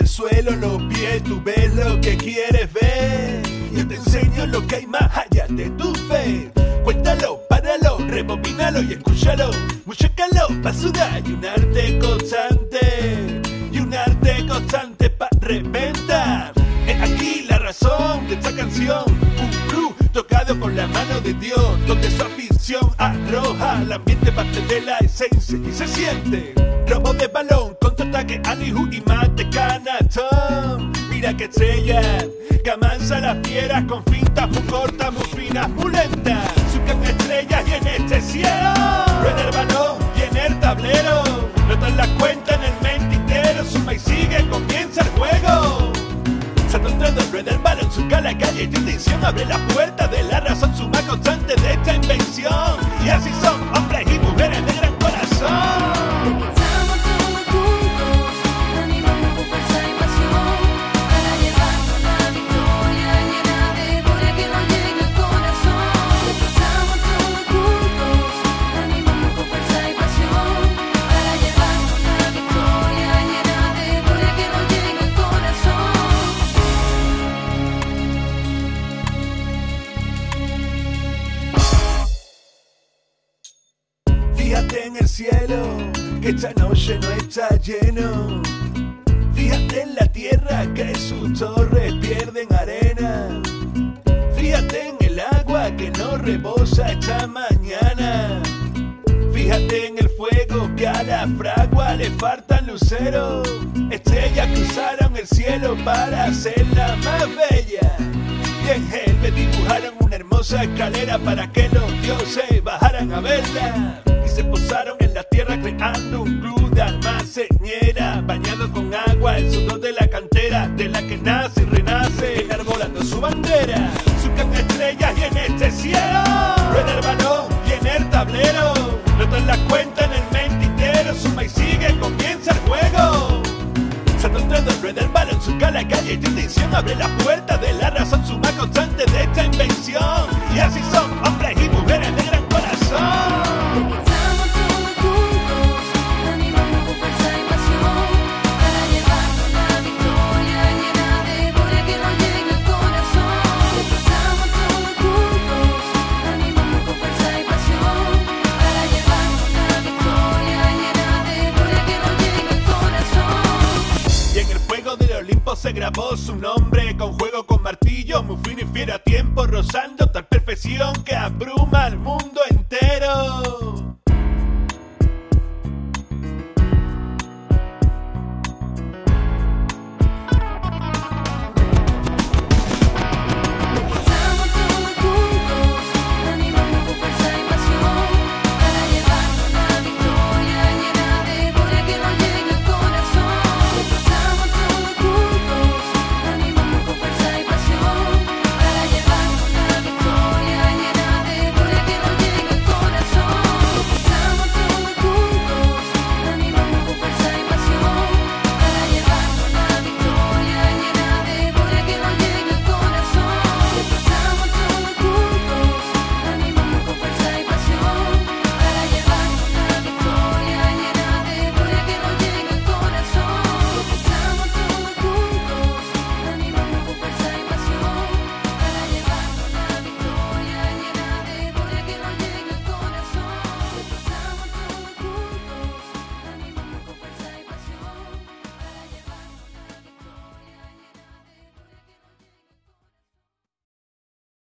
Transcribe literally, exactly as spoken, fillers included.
el suelo, los pies, tú ves lo que quieres ver. Yo te enseño lo que hay más allá de tu fe. Cuéntalo, páralo, rebobínalo y escúchalo. Mucho calor pa' sudar y un arte constante. Y un arte constante pa' reventar. Es aquí la razón de esta canción. Un club tocado con la mano de Dios, donde su afición arroja al ambiente parte de la esencia y se siente. Robo de balón, contraataque, Anihu y mate canastón. Mira que estrella, que amansa las fieras con fintas muy cortas, muy finas, muy lentas. Surcan estrellas y en este cielo rueda el balón y en el tablero notan la cuenta en el mentidero. Suma y sigue, comienza el juego. Salto entre dos, rueda el balón, surca la calle y intención abre la puerta de la razón, suma constante de esta invención. Y así son hombres y mujeres de gran corazón. Fíjate en el cielo, que esta noche no está lleno. Fíjate en la tierra, que sus torres pierden arena. Fíjate en el agua, que no rebosa esta mañana. Fíjate en el fuego, que a la fragua le faltan luceros. Estrellas cruzaron el cielo para hacerla más bella. Y en Helvet dibujaron una hermosa escalera para que los dioses bajaran a verla. Y se posaron en la tierra creando un club de almacenera, bañado con agua, el sudor de la cantera, de la que nace y renace, enarbolando su bandera. Surcan estrellas y en este cielo rueda el balón y en el tablero notan la cuenta en el mentidero. Suma y sigue, comienza el juego. Salto entre dos, rueda el balón, surca la calle y tu intención abre la puerta de la razón, suma constante de esta invención. Y así son hombres y mujeres de gran corazón. Se grabó su nombre con juego con martillo, muy fino y fiero a tiempo, rozando tal perfección que abruma al mundo entero.